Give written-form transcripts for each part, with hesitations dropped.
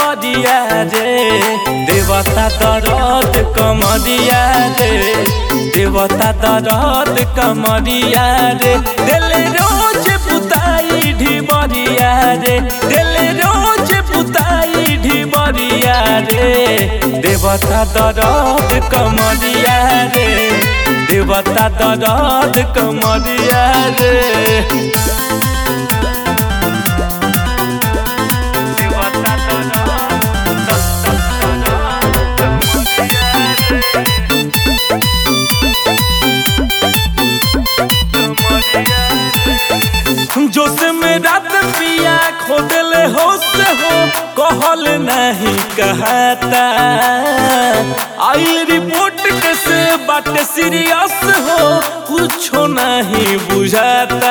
कमरिया रे देवता दरद कमरिया रे देवता दरद कमरिया रे दिल रोज बुताई ढिबरिया रे दिल रोज बुताई ढिबरिया रे देवता दरद कमरिया रे देवता दरद कमरिया रे जोश में रात पिया खोदले होश हो कहल नहीं कहता आई रिपोर्ट कैसे बात सीरियस हो कुछो नहीं बुझाता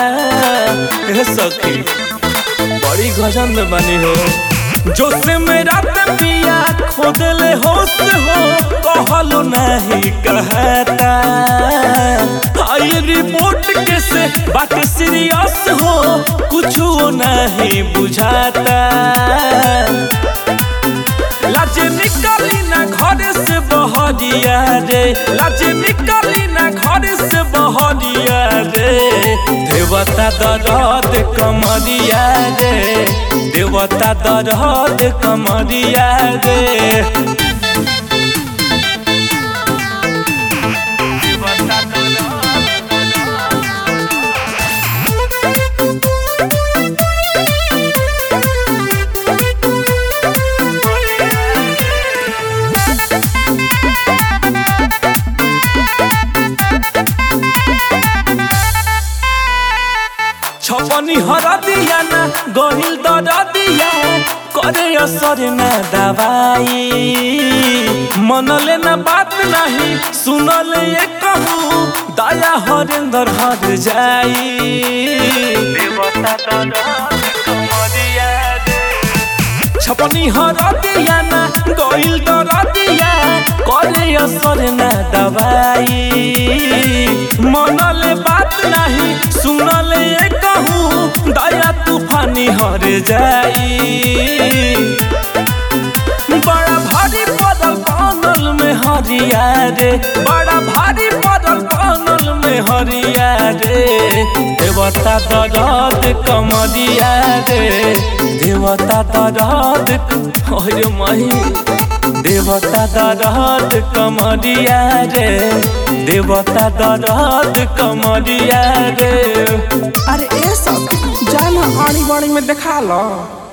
सखी बड़ी गजन में बनी हो जोश में रात पिया खोदले होश हो कहल नहीं कहता आई रिपोर्ट कैसे बात सीरियस हो कुछो नहीं बुझाता लाज निकली ना घर से बहरिया रे लाज निकली ना घर से बहरिया रे देवता दरद कमरिया रे देवता दरद कमरिया रे छपनी हरा दिया ना गहिल दर दिया करे असर ना दवाई मनले ना बात नहीं सुनले ये कहूँ दया हरेंद्र हर जाई देवता दरद कमरिया रे छपनी हरा दिया ना गहिल दर दिया करे असर ना दवाई मनले बात नहीं सुनले ये कहूँ दया तूफानी हर जाई बड़ा भारी पड़ल कानल में हरिया रे बड़ा भारी पड़ल कानल में हरिया रे देवता दरद कमरिया रे देवता दरद ओरे माही देवता दरद कमरिया रे देवता दरद कमरिया रे अरे ए सब जाना आड़ी बाड़ी में देखा लो।